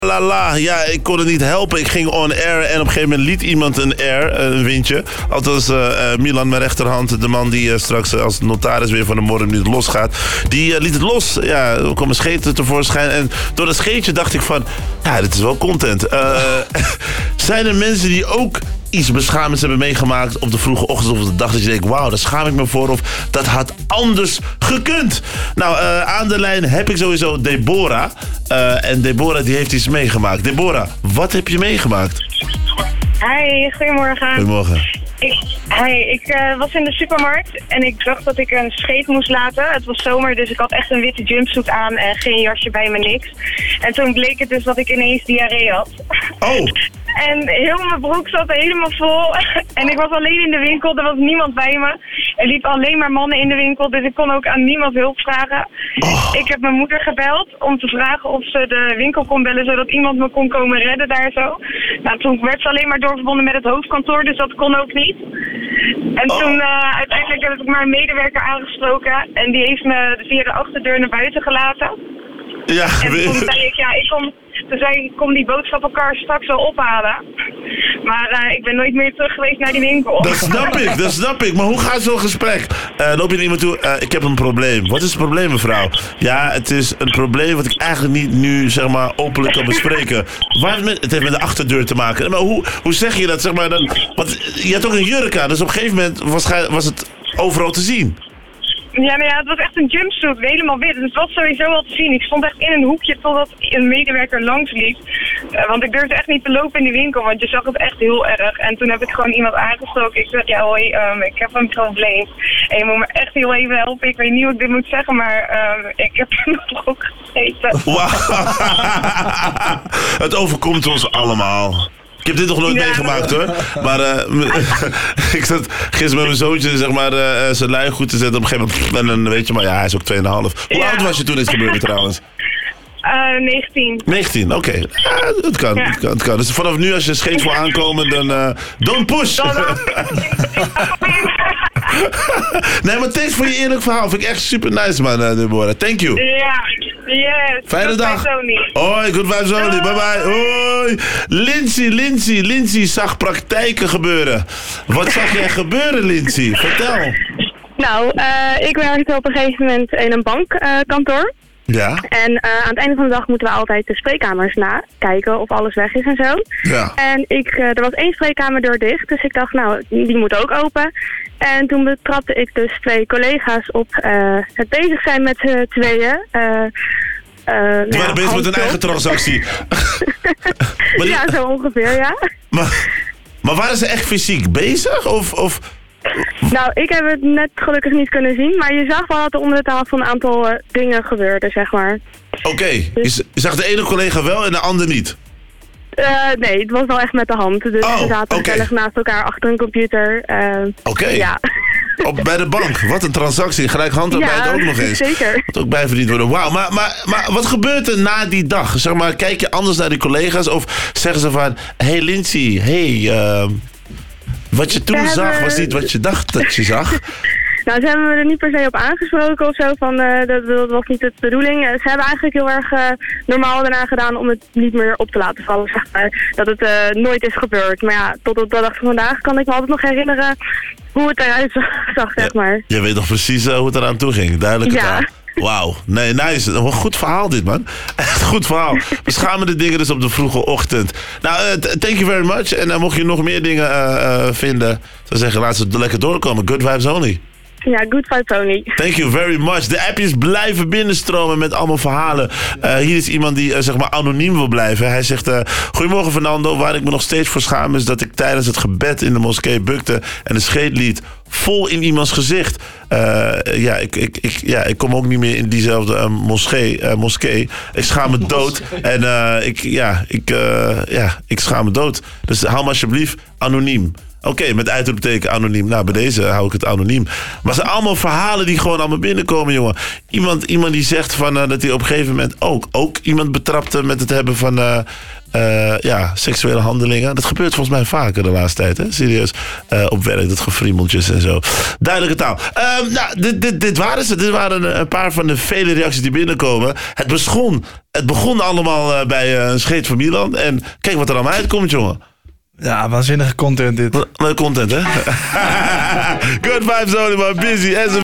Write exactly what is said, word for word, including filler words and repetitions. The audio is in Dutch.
La la, ja, ik kon het niet helpen. Ik ging on air en op een gegeven moment liet iemand een air, een windje. Althans, uh, uh, Milan, mijn rechterhand, de man die uh, straks uh, als notaris weer van de morgen niet losgaat. Die uh, liet het los. Ja, er kwam een scheet tevoorschijn. En door dat scheetje dacht ik van, ja, dit is wel content. Uh, zijn er mensen die ook iets beschamends hebben meegemaakt op de vroege ochtend of op de dag dat je denkt, wauw, daar schaam ik me voor of dat had anders gekund? Nou, uh, aan de lijn heb ik sowieso Deborah. Uh, en Deborah die heeft iets meegemaakt. Deborah, wat heb je meegemaakt? Hi, goedemorgen. Goedemorgen. Ik, hi, ik uh, was in de supermarkt en ik dacht dat ik een scheet moest laten. Het was zomer, dus ik had echt een witte jumpsuit aan en geen jasje bij me, niks. En toen bleek het dus dat ik ineens diarree had. Oh! En heel mijn broek zat helemaal vol. En ik was alleen in de winkel, er was niemand bij me. Er liepen alleen maar mannen in de winkel, dus ik kon ook aan niemand hulp vragen. Oh. Ik heb mijn moeder gebeld om te vragen of ze de winkel kon bellen, zodat iemand me kon komen redden daar zo. Nou, toen werd ze alleen maar doorverbonden met het hoofdkantoor, dus dat kon ook niet. En oh. toen uh, uiteindelijk heb ik maar een medewerker aangesproken en die heeft me via de achterdeur naar buiten gelaten. Ja, en toen zei ik, ja, ik kom, toen zei ik, ik kom die boodschappenkar straks wel ophalen. Maar uh, ik ben nooit meer terug geweest naar die winkel. Dat snap ik, dat snap ik. Maar hoe gaat zo'n gesprek? Uh, loop je naar iemand toe, uh, ik heb een probleem. Wat is het probleem, mevrouw? Ja, het is een probleem wat ik eigenlijk niet nu, zeg maar, openlijk kan bespreken. Waar het, met, het heeft met de achterdeur te maken. Maar hoe, hoe zeg je dat, zeg maar, dan? Want je had ook een jurk aan, dus op een gegeven moment was, was het overal te zien. Ja, nou ja, het was echt een jumpsuit, helemaal wit. Dus het was sowieso al te zien. Ik stond echt in een hoekje totdat een medewerker langs liep. Uh, want ik durfde echt niet te lopen in die winkel, want je zag het echt heel erg. En toen heb ik gewoon iemand aangestoken. Ik zeg, ja hoi, um, ik heb een probleem. En je moet me echt heel even helpen. Ik weet niet hoe ik dit moet zeggen, maar um, ik heb nog ook gegeten. Wow. Het overkomt ons allemaal. Ik heb dit nog nooit ja, meegemaakt hoor. Maar uh, ik zat gisteren met mijn zoontje zeg maar, uh, zijn lui goed te zetten op een gegeven moment. En dan weet je maar, ja, hij is ook twee komma vijf. Hoe ja. oud was je toen dit gebeurde trouwens? Uh, negentien. negentien, oké. Okay. Ja, het kan, ja. het kan, het kan. Dus vanaf nu als je scheet voor aankomen, dan uh, don't push. Dan, dan. Nee, maar thanks voor je eerlijk verhaal. Vind ik echt super nice, man, uh, Deborah. Thank you. Ja, yes. Fijne dag. Hoi, good vibes only. Bye bye. Hoi. Lindsay, Lindsay, Lindsay zag praktijken gebeuren. Wat zag jij gebeuren, Lindsay? Vertel. Nou, uh, ik werkte op een gegeven moment in een bankkantoor. Uh, Ja. En uh, aan het einde van de dag moeten we altijd de spreekkamers nakijken of alles weg is en zo. Ja. En ik, uh, er was één spreekkamerdeur dicht, dus ik dacht, nou, die moet ook open. En toen betrapte ik dus twee collega's op uh, het bezig zijn met z'n tweeën. Uh, uh, die waren bezig met een eigen transactie. die... Ja, zo ongeveer, ja. Maar, maar waren ze echt fysiek bezig? Of... of... Nou, ik heb het net gelukkig niet kunnen zien, maar je zag wel dat er onder de tafel een aantal uh, dingen gebeurden, zeg maar. Oké, okay. dus... je zag de ene collega wel en de ander niet? Uh, nee, het was wel echt met de hand. Dus oh, we zaten okay. gezellig naast elkaar achter een computer. Uh, Oké. Okay. Ja. Op, bij de bank, wat een transactie. Gelijk handarbeid ja, ook nog eens. Zeker. Wat ook bijverdiend worden. Wauw, maar, maar, maar wat gebeurt er na die dag? Zeg maar, kijk je anders naar die collega's of zeggen ze van, hey Lindsay, hey... Uh, wat je toen we zag, hebben... was niet wat je dacht dat je zag? Nou, ze hebben me er niet per se op aangesproken of zo, van uh, dat, dat was niet de bedoeling. Uh, ze hebben eigenlijk heel erg uh, normaal daarna gedaan om het niet meer op te laten vallen, zeg maar. Dat het uh, nooit is gebeurd. Maar ja, tot op de dag van vandaag kan ik me altijd nog herinneren hoe het eruit zag, zeg maar. Ja, je weet nog precies uh, hoe het eraan toe ging, duidelijke ja. taal. Wauw, nee, nice. Een goed verhaal dit, man. Echt goed verhaal. Beschamende dingen dus op de vroege ochtend. Nou, uh, thank you very much. En uh, mocht je nog meer dingen uh, uh, vinden, zou zeggen, laat ze lekker doorkomen. Good vibes only. Ja, good vibes only. Thank you very much. De appjes blijven binnenstromen met allemaal verhalen. Uh, hier is iemand die uh, zeg maar anoniem wil blijven. Hij zegt, uh, goedemorgen Fernando. Waar ik me nog steeds voor schaam is dat ik tijdens het gebed in de moskee bukte en de scheet liet vol in iemands gezicht. Uh, ja, ik, ik, ik, ja, ik kom ook niet meer in diezelfde uh, moskee, uh, moskee. Ik schaam me dood. En uh, ik, ja, ik, uh, ja, ik schaam me dood. Dus hou me alsjeblieft anoniem. Oké, okay, met uitroepteken anoniem. Nou, bij deze hou ik het anoniem. Maar het zijn allemaal verhalen die gewoon allemaal binnenkomen, jongen. Iemand, iemand die zegt van, uh, dat hij op een gegeven moment ook, ook iemand betrapte met het hebben van... Uh, Uh, ja, seksuele handelingen. Dat gebeurt volgens mij vaker de laatste tijd, hè? Serieus. Uh, op werk, dat gefriemeltjes en zo. Duidelijke taal. Uh, nou, dit, dit, dit waren ze. Dit waren een paar van de vele reacties die binnenkomen. Het begon, het begon allemaal uh, bij uh, een scheet van Milan. En kijk wat er allemaal uitkomt, jongen. Ja, waanzinnige content dit. Wat content, hè? Good vibes only, man. Busy.